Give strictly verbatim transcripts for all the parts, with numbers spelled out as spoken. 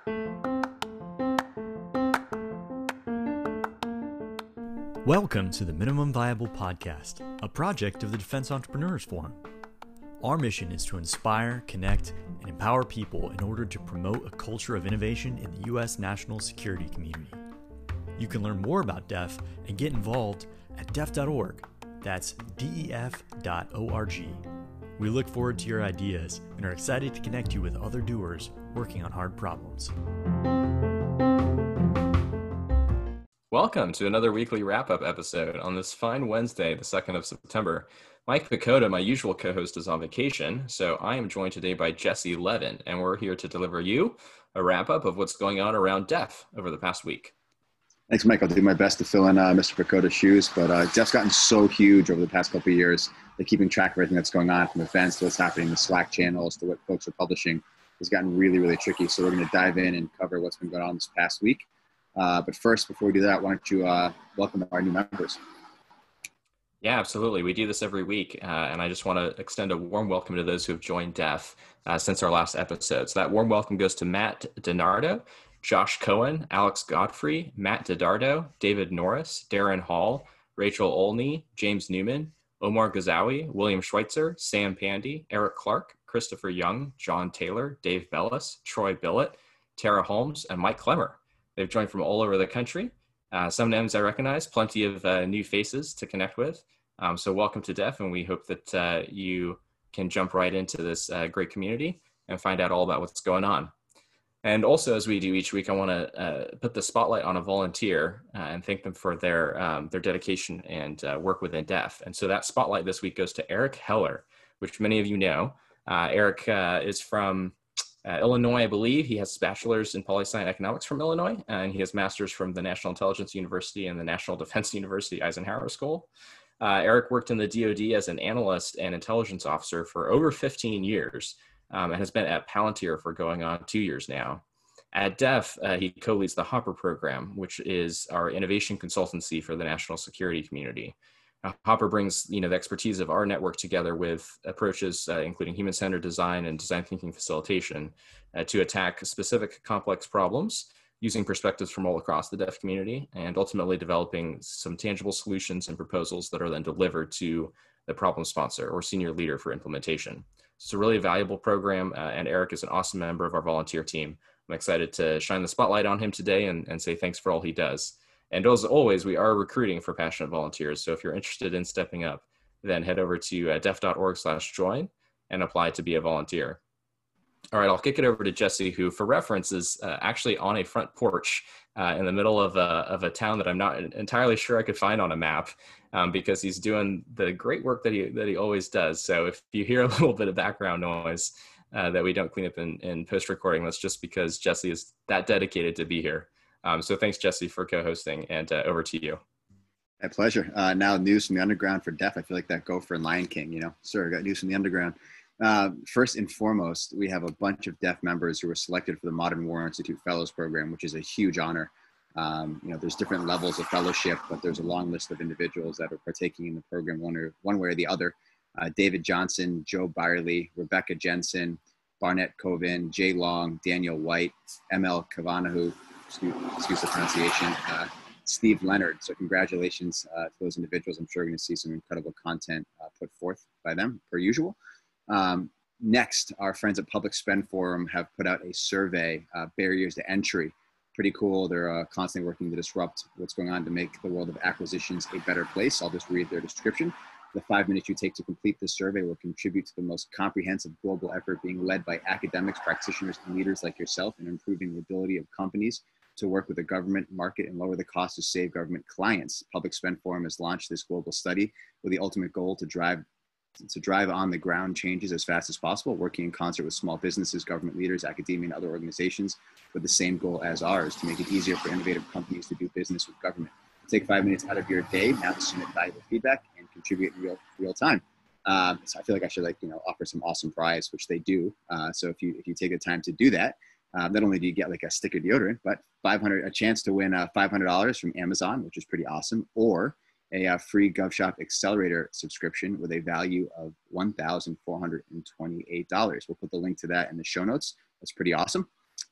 Welcome to the Minimum Viable Podcast, a project of the Defense Entrepreneurs Forum. Our mission is to inspire, connect, and empower people in order to promote a culture of innovation in the U S national security community. You can learn more about D E F and get involved at def dot org. That's D E F dot O R G. We look forward to your ideas and are excited to connect you with other doers working on hard problems. Welcome to another weekly wrap-up episode on this fine Wednesday, the second of September. Mike Pacoda, my usual co-host, is on vacation, so I am joined today by Jesse Levin, and we're here to deliver you a wrap-up of what's going on around D E F over the past week. Thanks, Mike. I'll do my best to fill in uh, Mister Pacoda's shoes, but uh, D E F's gotten so huge over the past couple of years. They're keeping track of everything that's going on, from events to what's happening in the Slack channels to what folks are publishing. It's gotten really, really tricky, so we're going to dive in and cover what's been going on this past week. Uh, but first, before we do that, why don't you uh, welcome our new members? Yeah, absolutely. We do this every week, uh, and I just want to extend a warm welcome to those who have joined D E F uh, since our last episode. So that warm welcome goes to Matt DiNardo, Josh Cohen, Alex Godfrey, Matt DiDardo, David Norris, Darren Hall, Rachel Olney, James Newman, Omar Ghazawi, William Schweitzer, Sam Pandy, Eric Clark, Christopher Young, John Taylor, Dave Bellis, Troy Billett, Tara Holmes, and Mike Clemmer. They've joined from all over the country. Uh, some names I recognize, plenty of uh, new faces to connect with. Um, so welcome to D E F, and we hope that uh, you can jump right into this uh, great community and find out all about what's going on. And also, as we do each week, I want to uh, put the spotlight on a volunteer uh, and thank them for their um, their dedication and uh, work within D E F. And so that spotlight this week goes to Eric Heller, which many of you know. Uh, Eric uh, is from Uh, Illinois, I believe. He has a bachelor's in poli-sci and economics from Illinois, and he has master's from the National Intelligence University and the National Defense University Eisenhower School. Uh, Eric worked in the D O D as an analyst and intelligence officer for over fifteen years um, and has been at Palantir for going on two years now. At D E F, uh, he co-leads the Hopper program, which is our innovation consultancy for the national security community. Hopper brings, you know, the expertise of our network together with approaches, uh, including human-centered design and design thinking facilitation, uh, to attack specific complex problems using perspectives from all across the D E F community, and ultimately developing some tangible solutions and proposals that are then delivered to the problem sponsor or senior leader for implementation. It's a really valuable program, uh, and Eric is an awesome member of our volunteer team. I'm excited to shine the spotlight on him today and, and say thanks for all he does. And as always, we are recruiting for passionate volunteers. So if you're interested in stepping up, then head over to uh, def dot org slash join and apply to be a volunteer. All right, I'll kick it over to Jesse, who for reference is uh, actually on a front porch uh, in the middle of a, of a town that I'm not entirely sure I could find on a map um, because he's doing the great work that he, that he always does. So if you hear a little bit of background noise uh, that we don't clean up in, in post-recording, that's just because Jesse is that dedicated to be here. Um, so thanks, Jesse, for co-hosting, and uh, over to you. My pleasure. Uh, now news from the underground for D E F. I feel like that Gopher and Lion King, you know, sir, got news from the underground. Uh, first and foremost, we have a bunch of D E F members who were selected for the Modern War Institute Fellows Program, which is a huge honor. Um, you know, there's different levels of fellowship, but there's a long list of individuals that are partaking in the program one, or, one way or the other. Uh, David Johnson, Joe Byerly, Rebecca Jensen, Barnett Coven, Jay Long, Daniel White, M L Kavanaugh, Excuse, excuse the pronunciation, uh, Steve Leonard. So congratulations uh, to those individuals. I'm sure we're going to see some incredible content uh, put forth by them, per usual. Um, next, our friends at Public Spend Forum have put out a survey, uh, Barriers to Entry. Pretty cool. They're uh, constantly working to disrupt what's going on to make the world of acquisitions a better place. I'll just read their description. The five minutes you take to complete this survey will contribute to the most comprehensive global effort being led by academics, practitioners, and leaders like yourself in improving the ability of companies to work with the government market and lower the cost to save government clients. Public Spend Forum has launched this global study with the ultimate goal to drive to drive on the ground changes as fast as possible, working in concert with small businesses, government leaders, academia, and other organizations with the same goal as ours, to make it easier for innovative companies to do business with government. Take five minutes out of your day now to submit valuable feedback and contribute in real real time. Um, so I feel like I should like, you know, offer some awesome prize, which they do. Uh, so if you if you take the time to do that, uh, not only do you get like a sticker deodorant, but five hundred a chance to win uh, five hundred dollars from Amazon, which is pretty awesome, or a uh, free GovShop Accelerator subscription with a value of one thousand four hundred twenty-eight dollars. We'll put the link to that in the show notes. That's pretty awesome.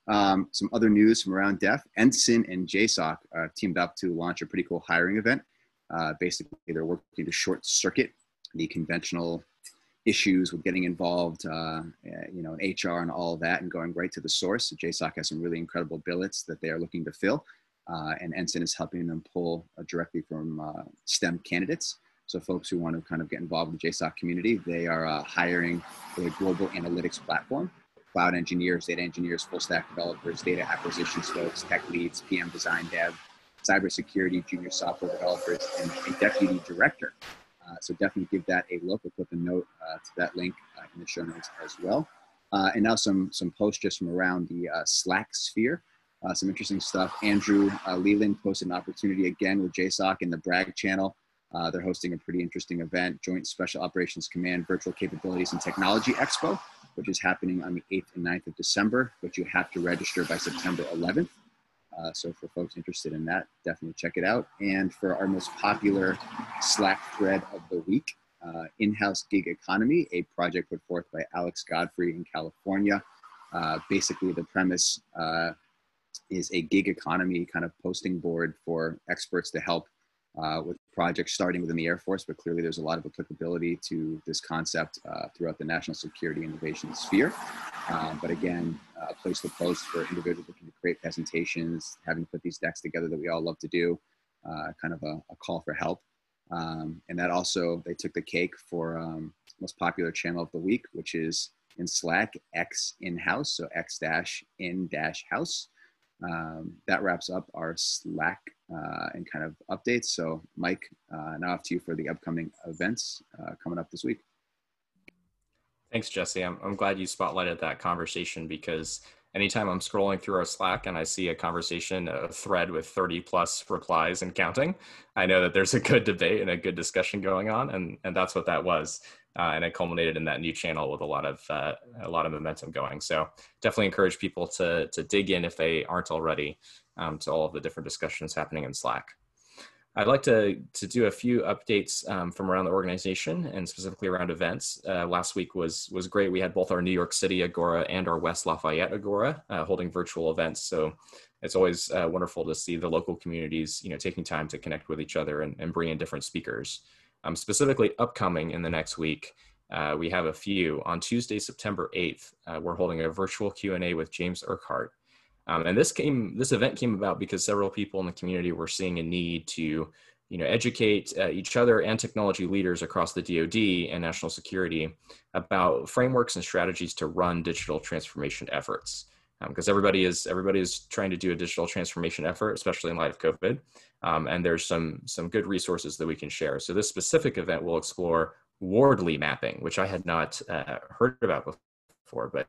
Um, some other news from around D E F, Ensign and J SOC uh, teamed up to launch a pretty cool hiring event. Uh, basically, they're working to short circuit the conventional issues with getting involved, uh, you know, in H R and all of that, and going right to the source. So J SOC has some really incredible billets that they are looking to fill, uh, and Ensign is helping them pull uh, directly from uh, STEM candidates. So folks who want to kind of get involved with the J SOC community, they are uh, hiring a global analytics platform, cloud engineers, data engineers, full stack developers, data acquisitions folks, tech leads, P M design dev, cybersecurity, junior software developers, and a deputy director. Uh, so definitely give that a look. We'll put the note uh, to that link uh, in the show notes as well. Uh, and now some some posts just from around the uh, Slack sphere. Uh, some interesting stuff. Andrew uh, Leland posted an opportunity again with J SOC in the Bragg channel. Uh, they're hosting a pretty interesting event, Joint Special Operations Command Virtual Capabilities and Technology Expo, which is happening on the eighth and ninth of December, but you have to register by September eleventh. Uh, so for folks interested in that, definitely check it out. And for our most popular Slack thread of the week, uh, In-House Gig Economy, a project put forth by Alex Godfrey in California. Uh, basically, the premise uh, is a gig economy kind of posting board for experts to help uh, with projects starting within the Air Force, but clearly there's a lot of applicability to this concept uh, throughout the national security innovation sphere. Uh, but again, uh, a place to post for individuals looking to create presentations, having to put these decks together that we all love to do, uh, kind of a, a call for help. Um, and that also, they took the cake for um, most popular channel of the week, which is in Slack, X in-house, so X dash in dash house. Um, that wraps up our Slack uh, and kind of updates. So Mike, uh, now off to you for the upcoming events uh, coming up this week. Thanks, Jesse. I'm, I'm glad you spotlighted that conversation, because anytime I'm scrolling through our Slack and I see a conversation, a thread with thirty plus replies and counting, I know that there's a good debate and a good discussion going on. And, and that's what that was. Uh, and it culminated in that new channel with a lot of uh, a lot of momentum going. So definitely encourage people to, to dig in if they aren't already um, to all of the different discussions happening in Slack. I'd like to, to do a few updates um, from around the organization and specifically around events. Uh, last week was, was great. We had both our New York City Agora and our West Lafayette Agora uh, holding virtual events. So it's always uh, wonderful to see the local communities, you know, taking time to connect with each other and, and bring in different speakers. Um, specifically upcoming in the next week, uh, we have a few. On Tuesday, September eighth, uh, we're holding a virtual Q and A with James Urquhart. Um, and this came, this event came about because several people in the community were seeing a need to, you know, educate uh, each other and technology leaders across the D O D and national security about frameworks and strategies to run digital transformation efforts. Because um, everybody is everybody is trying to do a digital transformation effort, especially in light of COVID. Um, and there's some some good resources that we can share. So this specific event will explore Wardley mapping, which I had not uh, heard about before, but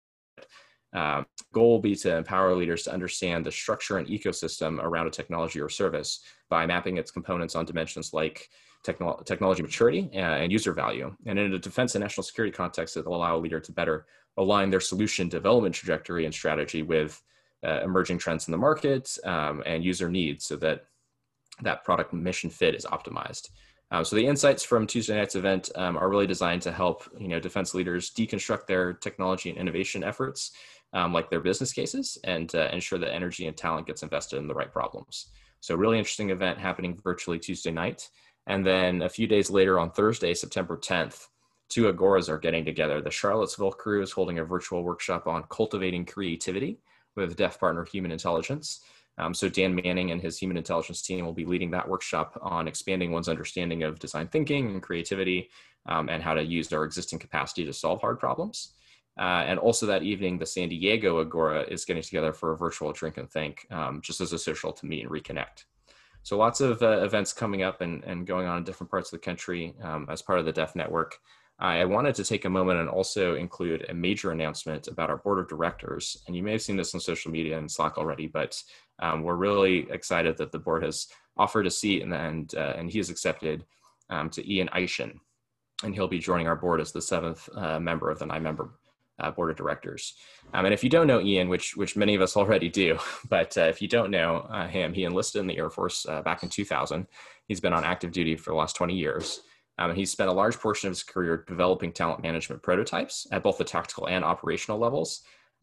Um, goal will be to empower leaders to understand the structure and ecosystem around a technology or service by mapping its components on dimensions like techno technology maturity and, and user value. And in a defense and national security context, it will allow a leader to better align their solution development trajectory and strategy with uh, emerging trends in the market um, and user needs, so that that product mission fit is optimized. Um, so the insights from Tuesday night's event um, are really designed to help, you know, defense leaders deconstruct their technology and innovation efforts, um, like their business cases, and uh, ensure that energy and talent gets invested in the right problems. So really interesting event happening virtually Tuesday night. And then a few days later on Thursday, September tenth, two Agoras are getting together. The Charlottesville crew is holding a virtual workshop on cultivating creativity with D E F partner Human Intelligence. Um, so Dan Manning and his Human Intelligence team will be leading that workshop on expanding one's understanding of design thinking and creativity, um, and how to use our existing capacity to solve hard problems. Uh, and also that evening, the San Diego Agora is getting together for a virtual drink and think, um, just as a social to meet and reconnect. So lots of uh, events coming up and, and going on in different parts of the country um, as part of the D E F network. I wanted to take a moment and also include a major announcement about our board of directors. And you may have seen this on social media and Slack already, but um, we're really excited that the board has offered a seat and, and, uh, and he has accepted um, to Ian Eishen. And he'll be joining our board as the seventh uh, member of the nine member uh, board of directors. Um, and if you don't know Ian, which, which many of us already do, but uh, if you don't know uh, him, he enlisted in the Air Force uh, back in two thousand. He's been on active duty for the last twenty years. Um, and he's spent a large portion of his career developing talent management prototypes at both the tactical and operational levels.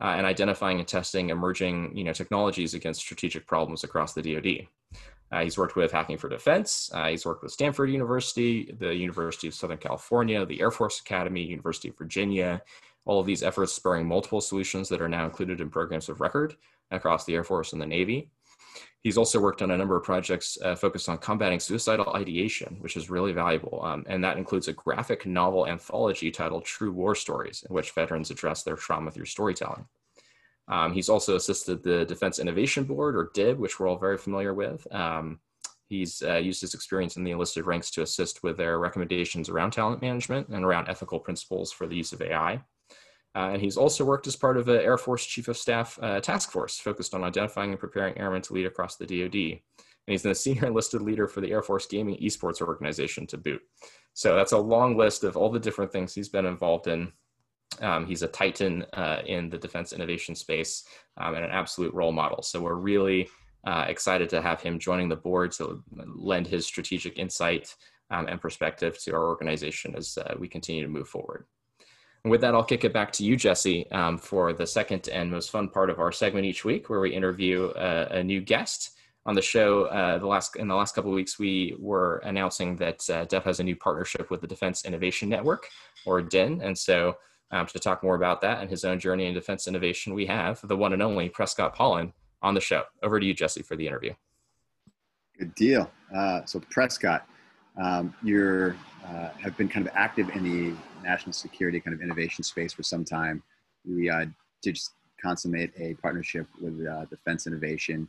uh, and identifying and testing emerging you know, technologies against strategic problems across the D O D. Uh, he's worked with Hacking for Defense. Uh, he's worked with Stanford University, the University of Southern California, the Air Force Academy, University of Virginia, all of these efforts spurring multiple solutions that are now included in programs of record across the Air Force and the Navy. He's also worked on a number of projects uh, focused on combating suicidal ideation, which is really valuable. Um, and that includes a graphic novel anthology titled True War Stories, in which veterans address their trauma through storytelling. Um, he's also assisted the Defense Innovation Board, or D I B, which we're all very familiar with. Um, he's uh, used his experience in the enlisted ranks to assist with their recommendations around talent management and around ethical principles for the use of A I. Uh, and he's also worked as part of an Air Force Chief of Staff uh, task force focused on identifying and preparing airmen to lead across the D O D. And he's the senior enlisted leader for the Air Force Gaming Esports Organization to boot. So that's a long list of all the different things he's been involved in. Um, he's a titan uh, in the defense innovation space um, and an absolute role model. So we're really uh, excited to have him joining the board to lend his strategic insight um, and perspective to our organization as uh, we continue to move forward. And with that, I'll kick it back to you, Jesse, um, for the second and most fun part of our segment each week, where we interview a, a new guest. On the show, uh, the last in the last couple of weeks, we were announcing that uh, D E F has a new partnership with the Defense Innovation Network, or D I N. And so um, to talk more about that and his own journey in defense innovation, we have the one and only Prescott Paulin on the show. Over to you, Jesse, for the interview. Good deal. Uh, so Prescott, um, you're uh, have been kind of active in the national security kind of innovation space for some time. We uh, did just consummate a partnership with uh, Defense Innovation,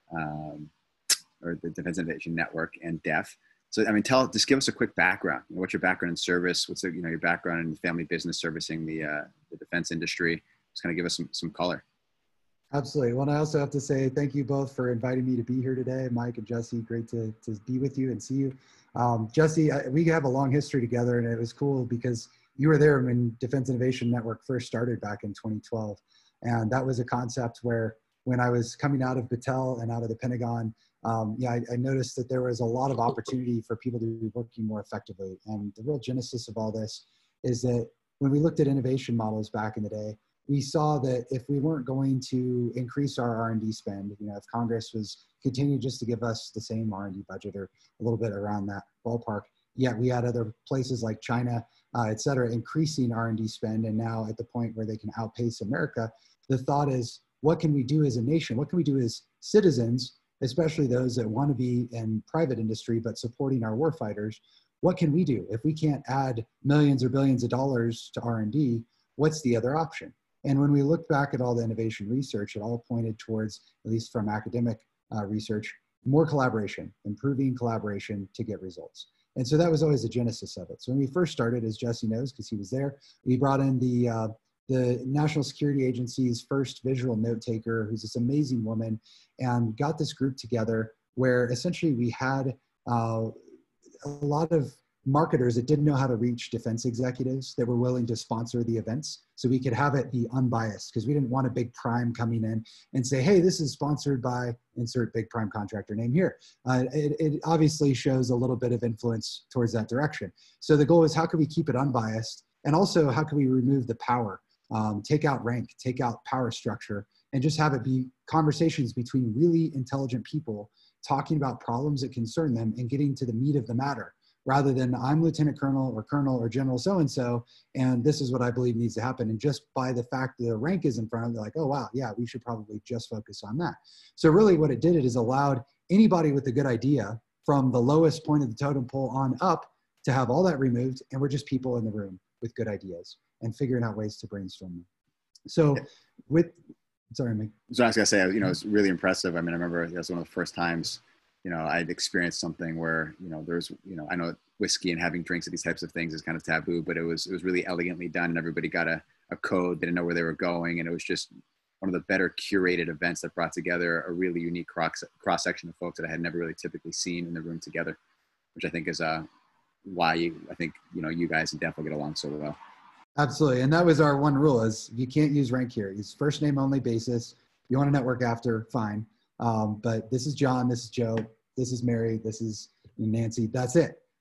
um, or the Defense Innovation Network, and D E F. So, I mean, tell, just give us a quick background. You know, what's your background in service? What's the, you know, your background in family business servicing the, uh, the defense industry? Just kind of give us some, some color. Absolutely. Well, and I also have to say thank you both for inviting me to be here today. Mike and Jesse, great to, to be with you and see you. Um, Jesse, I, we have a long history together, and it was cool because you were there when Defense Innovation Network first started back in twenty twelve. And that was a concept where when I was coming out of Battelle and out of the Pentagon, um, yeah, I, I noticed that there was a lot of opportunity for people to be working more effectively. And the real genesis of all this is that when we looked at innovation models back in the day, we saw that if we weren't going to increase our R and D spend, you know, if Congress was continuing just to give us the same R and D budget or a little bit around that ballpark, yet we had other places like China, uh, et cetera, increasing R and D spend, and now at the point where they can outpace America, the thought is, what can we do as a nation? What can we do as citizens, especially those that want to be in private industry but supporting our warfighters? What can we do? If we can't add millions or billions of dollars to R and D, what's the other option? And when we look back at all the innovation research, it all pointed towards, at least from academic uh, research, more collaboration, improving collaboration to get results. And so that was always the genesis of it. So when we first started, as Jesse knows, because he was there, we brought in the, uh, the National Security Agency's first visual note taker, who's this amazing woman, and got this group together where essentially we had uh, a lot of marketers that didn't know how to reach defense executives that were willing to sponsor the events, so we could have it be unbiased, because we didn't want a big prime coming in and say, hey, this is sponsored by insert big prime contractor name here. Uh, it, it obviously shows a little bit of influence towards that direction. So the goal is, how can we keep it unbiased? And also, how can we remove the power, um, take out rank, take out power structure, and just have it be conversations between really intelligent people talking about problems that concern them and getting to the meat of the matter, rather than I'm Lieutenant Colonel or Colonel or General so-and-so, and this is what I believe needs to happen. And just by the fact that the rank is in front of them, they're like, oh, wow, yeah, we should probably just focus on that. So really what it did it is allowed anybody with a good idea from the lowest point of the totem pole on up to have all that removed, and we're just people in the room with good ideas and figuring out ways to brainstorm them. So with, sorry, Mike. So I was gonna say, you know, it's really impressive. I mean, I remember it was one of the first times, you know, I'd experienced something where, you know, there's, you know, I know whiskey and having drinks at these types of things is kind of taboo, but it was, it was really elegantly done, and everybody got a, a code, didn't know where they were going. And it was just one of the better curated events that brought together a really unique cross, cross section of folks that I had never really typically seen in the room together, which I think is uh, why you, I think, you know, you guys and D E F will get along so well. Absolutely. And that was our one rule, is you can't use rank here. It's first name only basis. You want to network after, fine. Um, but this is John, this is Joe, this is Mary, this is Nancy, that's it.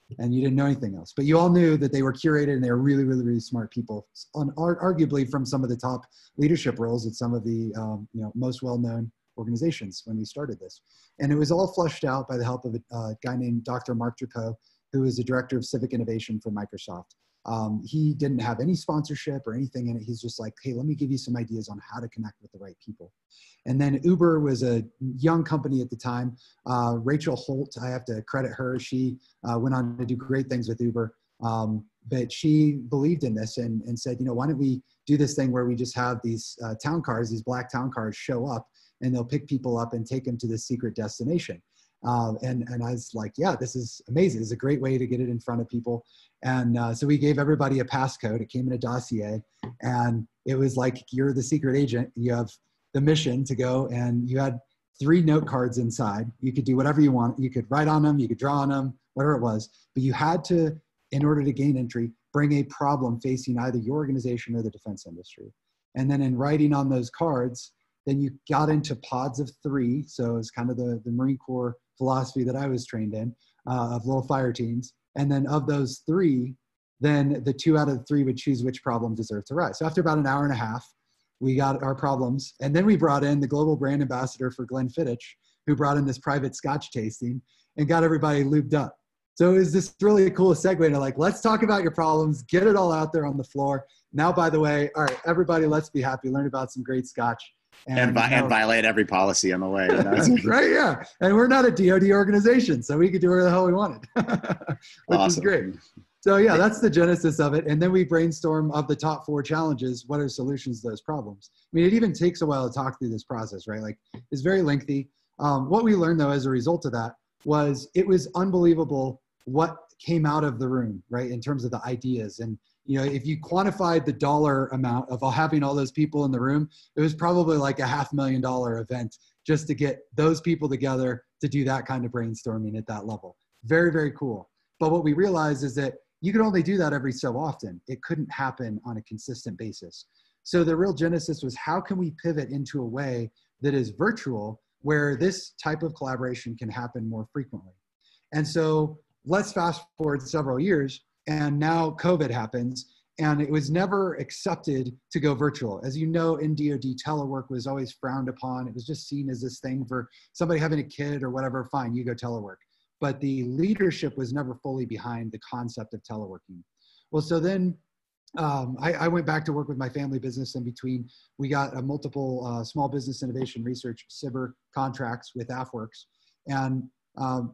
and you didn't know anything else. But you all knew that they were curated and they were really, really, really smart people, on, arguably from some of the top leadership roles at some of the um, you know, most well-known organizations when we started this. And it was all flushed out by the help of a uh, guy named Doctor Mark Drapeau, who is the director of civic innovation for Microsoft. Um, he didn't have any sponsorship or anything in it. He's just like, hey, let me give you some ideas on how to connect with the right people. And then Uber was a young company at the time. Uh, Rachel Holt, I have to credit her. She uh, went on to do great things with Uber. Um, but she believed in this and, and said, you know, why don't we do this thing where we just have these uh, town cars, these black town cars show up, and they'll pick people up and take them to this secret destination. Um, and, and I was like, yeah, this is amazing. It's a great way to get it in front of people. And uh, so we gave everybody a passcode. It came in a dossier, and it was like, you're the secret agent. You have the mission to go, and you had three note cards inside. You could do whatever you want. You could write on them, you could draw on them, whatever it was. But you had to, in order to gain entry, bring a problem facing either your organization or the defense industry. And then in writing on those cards, then you got into pods of three. So it's kind of the, the Marine Corps philosophy that I was trained in, uh, of little fire teams. And then of those three, then the two out of the three would choose which problem deserved to rise. So after about an hour and a half, we got our problems. And then we brought in the global brand ambassador for Glenfiddich, who brought in this private Scotch tasting and got everybody lubed up. So it was this really cool segue to like, let's talk about your problems, get it all out there on the floor. Now, by the way, all right, everybody, let's be happy, learn about some great Scotch. And, and, vi- you know, and violate every policy on the way. You know? Right, yeah. And we're not a D O D organization, so we could do whatever the hell we wanted, which awesome. Is great. So yeah, that's the genesis of it. And then we brainstorm of the top four challenges. What are solutions to those problems? I mean, it even takes a while to talk through this process, right? Like, it's very lengthy. Um, what we learned, though, as a result of that was it was unbelievable what came out of the room, right, in terms of the ideas. And you know, if you quantified the dollar amount of having all those people in the room, it was probably like a half million dollar event just to get those people together to do that kind of brainstorming at that level. Very, very cool. But what we realized is that you could only do that every so often. It couldn't happen on a consistent basis. So the real genesis was, how can we pivot into a way that is virtual where this type of collaboration can happen more frequently? And so let's fast forward several years. And now COVID happens, and it was never accepted to go virtual. As you know, in D O D, telework was always frowned upon. It was just seen as this thing for somebody having a kid or whatever, fine, you go telework. But the leadership was never fully behind the concept of teleworking. Well, so then um, I, I went back to work with my family business in between. We got a multiple uh, small business innovation research, S I B R, contracts with AFWorks. And um,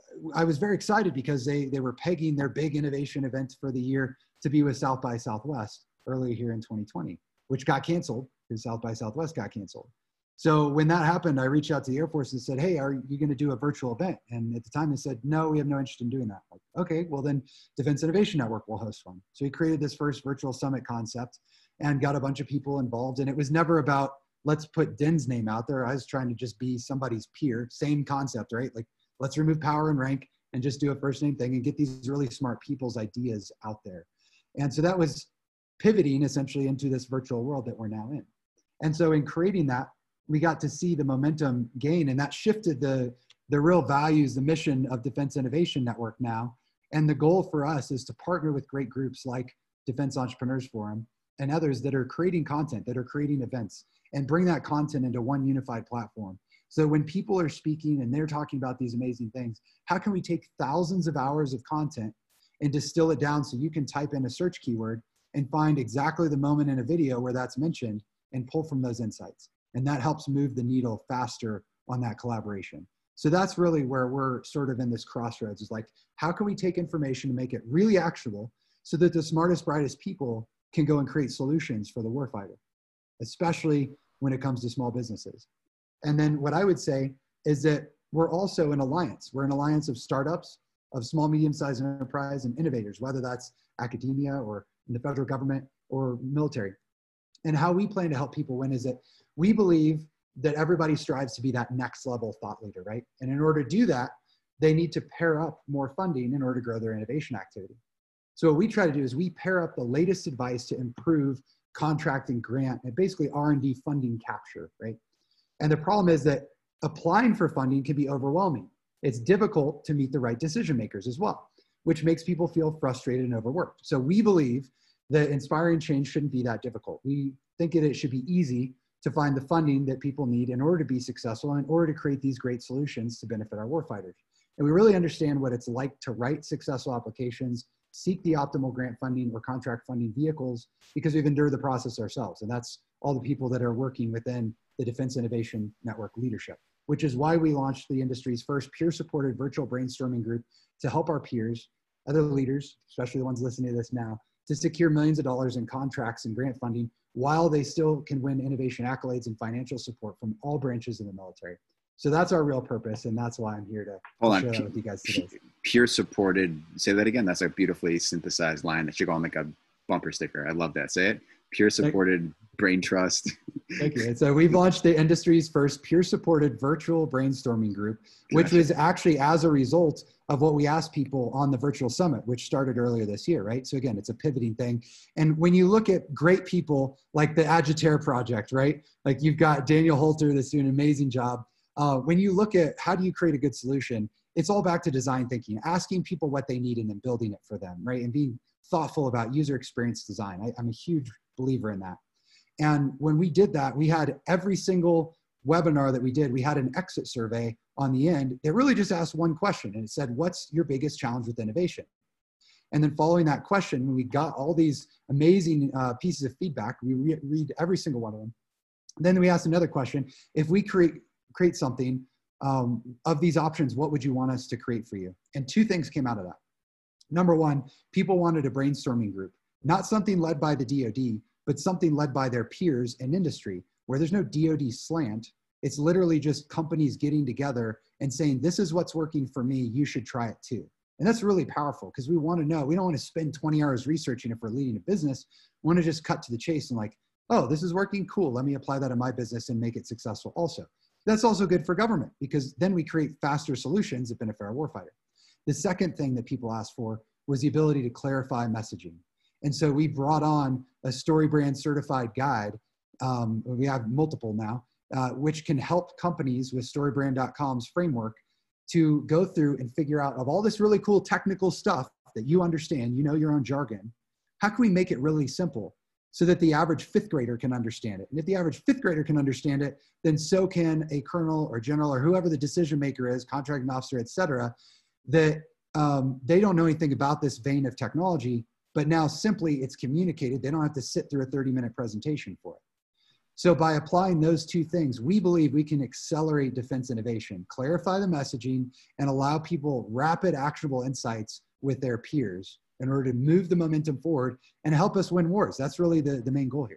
I was very excited because they, they were pegging their big innovation event for the year to be with South by Southwest earlier here in twenty twenty, which got canceled because South by Southwest got canceled. So when that happened, I reached out to the Air Force and said, hey, are you going to do a virtual event? And at the time they said, no, we have no interest in doing that. Like, okay, well then Defense Innovation Network will host one. So we created this first virtual summit concept and got a bunch of people involved. And it was never about, let's put Den's name out there. I was trying to just be somebody's peer, same concept, right? Like, let's remove power and rank and just do a first name thing and get these really smart people's ideas out there. And so that was pivoting essentially into this virtual world that we're now in. And so in creating that, we got to see the momentum gain, and that shifted the, the real values, the mission of Defense Innovation Network now. And the goal for us is to partner with great groups like Defense Entrepreneurs Forum and others that are creating content, that are creating events, and bring that content into one unified platform. So when people are speaking and they're talking about these amazing things, how can we take thousands of hours of content and distill it down so you can type in a search keyword and find exactly the moment in a video where that's mentioned and pull from those insights? And that helps move the needle faster on that collaboration. So that's really where we're sort of in this crossroads, is like, how can we take information and make it really actionable so that the smartest, brightest people can go and create solutions for the warfighter, especially when it comes to small businesses. And then what I would say is that we're also an alliance. We're an alliance of startups, of small, medium-sized enterprise and innovators, whether that's academia or in the federal government or military. And how we plan to help people win is that we believe that everybody strives to be that next level thought leader, right? And in order to do that, they need to pair up more funding in order to grow their innovation activity. So what we try to do is we pair up the latest advice to improve contracting, grant, and basically R and D funding capture, right? And the problem is that applying for funding can be overwhelming. It's difficult to meet the right decision makers as well. which makes people feel frustrated and overworked. So we believe that inspiring change shouldn't be that difficult. We think that it should be easy to find the funding that people need in order to be successful, in order to create these great solutions to benefit our warfighters. And we really understand what it's like to write successful applications, seek the optimal grant funding or contract funding vehicles, because we've endured the process ourselves. And that's all the people that are working within the Defense Innovation Network leadership, which is why we launched the industry's first peer-supported virtual brainstorming group to help our peers, other leaders, especially the ones listening to this now, to secure millions of dollars in contracts and grant funding while they still can win innovation accolades and financial support from all branches of the military. So that's our real purpose, and that's why I'm here to, Hold to on. share P- that with you guys today. Peer supported, say that again. That's a beautifully synthesized line that should go on like a bumper sticker. I love that. Say it. Peer supported brain trust. Thank you. And so we've launched the industry's first peer-supported virtual brainstorming group, which Gotcha. was actually as a result of what we asked people on the virtual summit, which started earlier this year, right? So again, it's a pivoting thing. And when you look at great people like the Agitair Project, right? Like you've got Daniel Holter that's doing an amazing job. Uh, when you look at how do you create a good solution, it's all back to design thinking, asking people what they need and then building it for them, right? And being thoughtful about user experience design. I, I'm a huge believer in that. And when we did that, we had every single webinar that we did, we had an exit survey on the end. It really just asked one question, and it said, what's your biggest challenge with innovation? And then following that question, when we got all these amazing uh, pieces of feedback, we re- read every single one of them. Then we asked another question, if we create, create something um, of these options, what would you want us to create for you? And two things came out of that. Number one, people wanted a brainstorming group, not something led by the D O D, but something led by their peers in industry, where there's no D O D slant. It's literally just companies getting together and saying, this is what's working for me, you should try it too. And that's really powerful because we want to know, we don't want to spend twenty hours researching if we're leading a business. We want to just cut to the chase and like, oh, this is working, cool, let me apply that in my business and make it successful also. That's also good for government because then we create faster solutions that benefit our warfighter. The second thing that people asked for was the ability to clarify messaging. And so we brought on a StoryBrand certified guide. Um, we have multiple now, uh, which can help companies with storybrand dot com's framework to go through and figure out of all this really cool technical stuff that you understand, you know your own jargon, how can we make it really simple so that the average fifth grader can understand it? And if the average fifth grader can understand it, then so can a colonel or general or whoever the decision maker is, contracting officer, et cetera, that um, they don't know anything about this vein of technology, but now simply it's communicated. They don't have to sit through a thirty minute presentation for it. So by applying those two things, we believe we can accelerate defense innovation, clarify the messaging, and allow people rapid actionable insights with their peers in order to move the momentum forward and help us win wars. That's really the, the main goal here.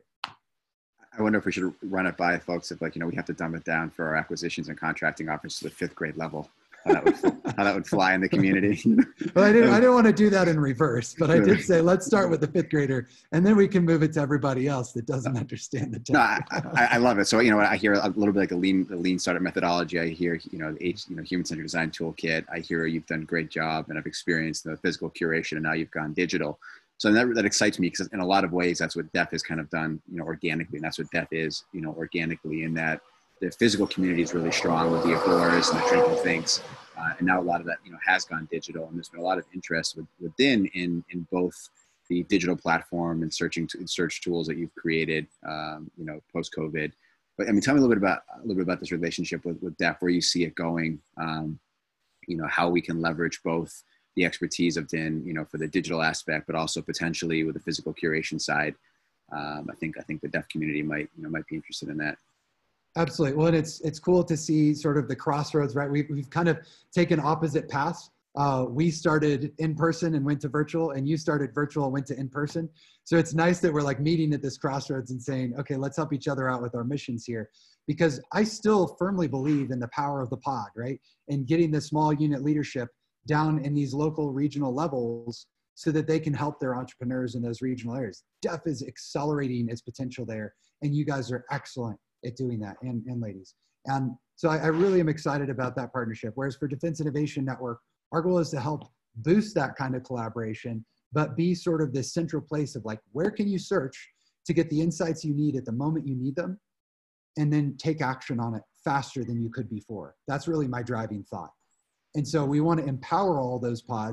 I wonder if we should run it by folks if like, you know, we have to dumb it down for our acquisitions and contracting offers to the fifth grade level. How that would, how that would fly in the community. Well, I didn't, I didn't want to do that in reverse, but I did say, let's start with the fifth grader and then we can move it to everybody else that doesn't understand the No, I, technical. I, I love it. So, you know, I hear a little bit like the lean, the lean startup methodology. I hear, you know, the H, you know, human-centered design toolkit. I hear you've done a great job and I've experienced the physical curation and now you've gone digital. So that, that excites me because in a lot of ways, that's what D E F has kind of done, you know, organically. And that's what D E F is, you know, organically in that the physical community is really strong with the Agoras and the Trinity Thinks. Uh, and now a lot of that, you know, has gone digital, and there's been a lot of interest with, within in in both the digital platform and searching to, search tools that you've created, um, you know, post COVID. But I mean, tell me a little bit about a little bit about this relationship with with D E F, where you see it going. Um, you know, how we can leverage both the expertise of D I N, you know, for the digital aspect, but also potentially with the physical curation side. Um, I think I think the D E F community might you know might be interested in that. Absolutely. Well, and it's it's cool to see sort of the crossroads, right? We've, we've kind of taken opposite paths. Uh, we started in person and went to virtual, and you started virtual and went to in person. So it's nice that we're like meeting at this crossroads and saying, okay, let's help each other out with our missions here. Because I still firmly believe in the power of the pod, right? And getting the small unit leadership down in these local regional levels so that they can help their entrepreneurs in those regional areas. D E F is accelerating its potential there, and you guys are excellent at doing that, and, and ladies. And so I, I really am excited about that partnership. Whereas for Defense Innovation Network, our goal is to help boost that kind of collaboration, but be sort of this central place of like, where can you search to get the insights you need at the moment you need them, and then take action on it faster than you could before. That's really my driving thought. And so we want to empower all those pods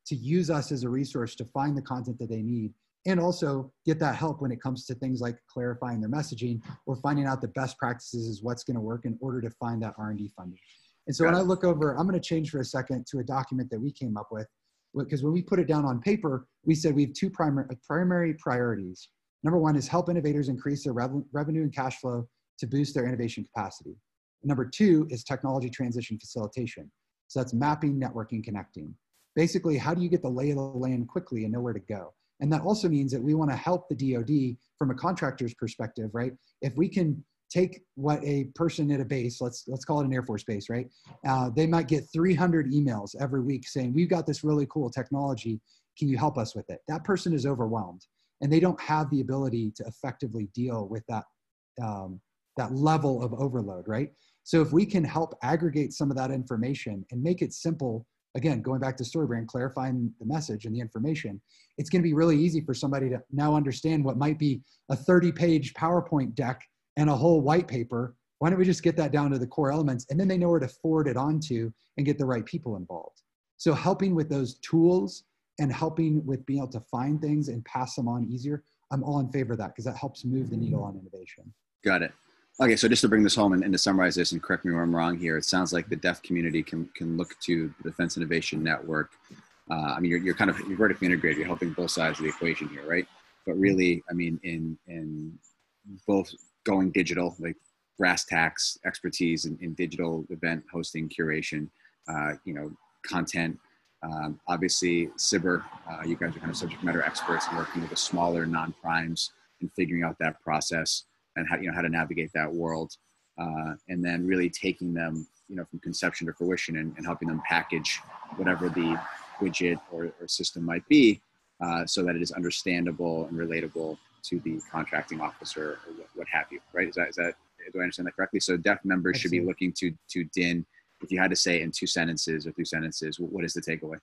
to use us as a resource to find the content that they need, and also get that help when it comes to things like clarifying their messaging or finding out the best practices is what's going to work in order to find that R and D funding. And so when I look over, I'm going to change for a second to a document that we came up with, because when we put it down on paper, we said we have two primary, primary priorities. Number one is help innovators increase their rev revenue and cash flow to boost their innovation capacity. Number two is technology transition facilitation. So that's mapping, networking, connecting. Basically, how do you get the lay of the land quickly and know where to go? And that also means that we want to help the D O D from a contractor's perspective, right? If we can take what a person at a base, let's let's call it an Air Force base, right? Uh, they might get three hundred emails every week saying, we've got this really cool technology. Can you help us with it? That person is overwhelmed and they don't have the ability to effectively deal with that, um, that level of overload, right? So if we can help aggregate some of that information and make it simple, again, going back to StoryBrand, clarifying the message and the information, it's going to be really easy for somebody to now understand what might be a thirty page PowerPoint deck and a whole white paper. Why don't we just get that down to the core elements, and then they know where to forward it onto and get the right people involved. So helping with those tools and helping with being able to find things and pass them on easier, I'm all in favor of that because that helps move the needle on innovation. Got it. Okay, so just to bring this home and, and to summarize this, and correct me where I'm wrong here, it sounds like the deaf community can can look to the Defense Innovation Network. Uh, I mean, you're, you're kind of you're vertically integrated. You're helping both sides of the equation here, right? But really, I mean, in in both going digital, like brass tacks expertise in, in digital event hosting, curation, uh, you know, content. Um, obviously, C I B R, uh, you guys are kind of subject matter experts in working with the smaller non-primes and figuring out that process and how, you know, how to navigate that world. Uh, and then really taking them, you know, from conception to fruition and, and helping them package whatever the widget or, or system might be uh, so that it is understandable and relatable to the contracting officer or what, what have you, right? Is that, is that, do I understand that correctly? So deaf members should be looking to, to D I N. If you had to say in two sentences or three sentences, what is the takeaway?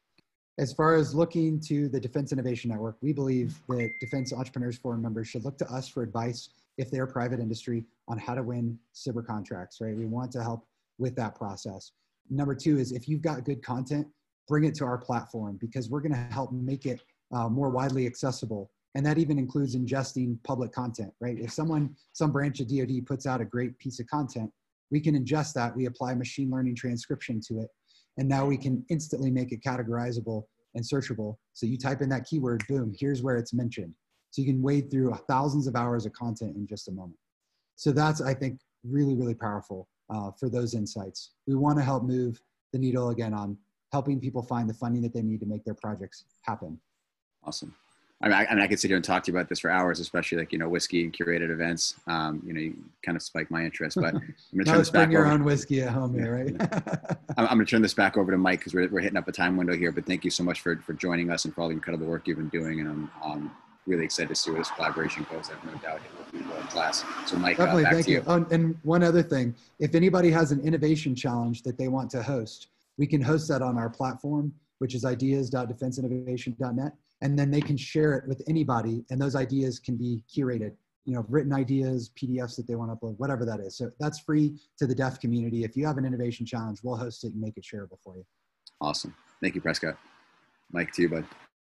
As far as looking to the Defense Innovation Network, we believe that Defense Entrepreneurs Forum members should look to us for advice if they're private industry on how to win C I B R contracts, right? We want to help with that process. Number two is if you've got good content, bring it to our platform because we're going to help make it uh, more widely accessible. And that even includes ingesting public content, right? If someone, some branch of D O D puts out a great piece of content, we can ingest that. We apply machine learning transcription to it. And now we can instantly make it categorizable and searchable. So you type in that keyword, boom, here's where it's mentioned. So you can wade through thousands of hours of content in just a moment. So that's, I think, really, really powerful uh, for those insights. We want to help move the needle again on helping people find the funding that they need to make their projects happen. Awesome. I mean, I, I mean, I could sit here and talk to you about this for hours, especially like, you know, whiskey and curated events. Um, you know, you kind of spike my interest, but I'm going to turn this back bring your over. own whiskey at home here, right? I'm, I'm going to turn this back over to Mike because we're, we're hitting up a time window here, but thank you so much for, for joining us and for all the incredible work you've been doing. And I'm um, really excited to see where this collaboration goes. I have no doubt it will be world class. So Mike, Definitely, uh, back thank to you. you. Oh, and one other thing, if anybody has an innovation challenge that they want to host, we can host that on our platform, which is ideas dot defense innovation dot net. And then they can share it with anybody, and those ideas can be curated, you know, written ideas, P D Fs that they want to upload, whatever that is. So that's free to the deaf community. If you have an innovation challenge, we'll host it and make it shareable for you. Awesome. Thank you, Prescott. Mike, to you, bud.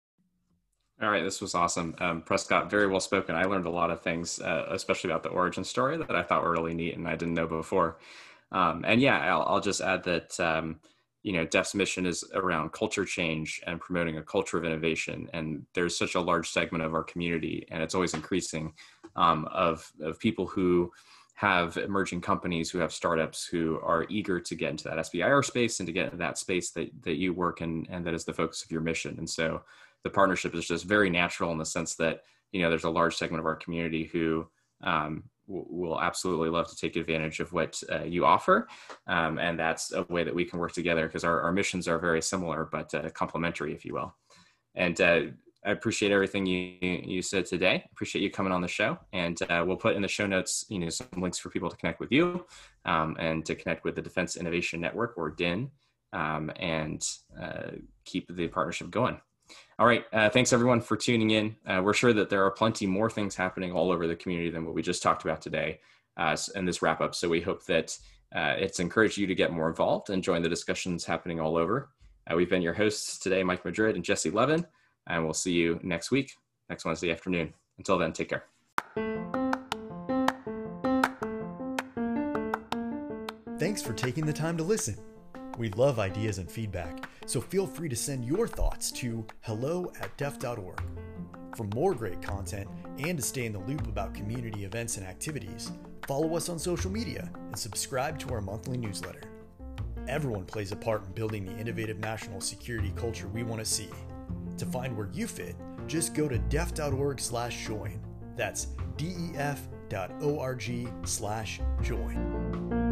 All right, this was awesome. Um, Prescott, very well spoken. I learned a lot of things, uh, especially about the origin story that I thought were really neat and I didn't know before. Um, and yeah, I'll, I'll just add that, um, you know, DEF's mission is around culture change and promoting a culture of innovation. And there's such a large segment of our community, and it's always increasing, um, of, of people who have emerging companies, who have startups, who are eager to get into that S B I R space and to get into that space that, that you work in, and that is the focus of your mission. And so the partnership is just very natural in the sense that, you know, there's a large segment of our community who, um, will absolutely love to take advantage of what uh, you offer. Um, and that's a way that we can work together because our, our missions are very similar, but uh, complementary, if you will. And uh, I appreciate everything you, you said today. Appreciate you coming on the show. And uh, we'll put in the show notes, you know, some links for people to connect with you um, and to connect with the Defense Innovation Network, or D I N, um, and uh, keep the partnership going. All right. Uh, thanks, everyone, for tuning in. Uh, we're sure that there are plenty more things happening all over the community than what we just talked about today uh, in this wrap up. So we hope that uh, it's encouraged you to get more involved and join the discussions happening all over. Uh, we've been your hosts today, Mike Madrid and Jesse Levin, and we'll see you next week, next Wednesday afternoon. Until then, take care. Thanks for taking the time to listen. We love ideas and feedback, so feel free to send your thoughts to hello at deaf dot org. For more great content and to stay in the loop about community events and activities, follow us on social media and subscribe to our monthly newsletter. Everyone plays a part in building the innovative national security culture we want to see. To find where you fit, just go to def dot org slash join. That's D E F dot org slash join.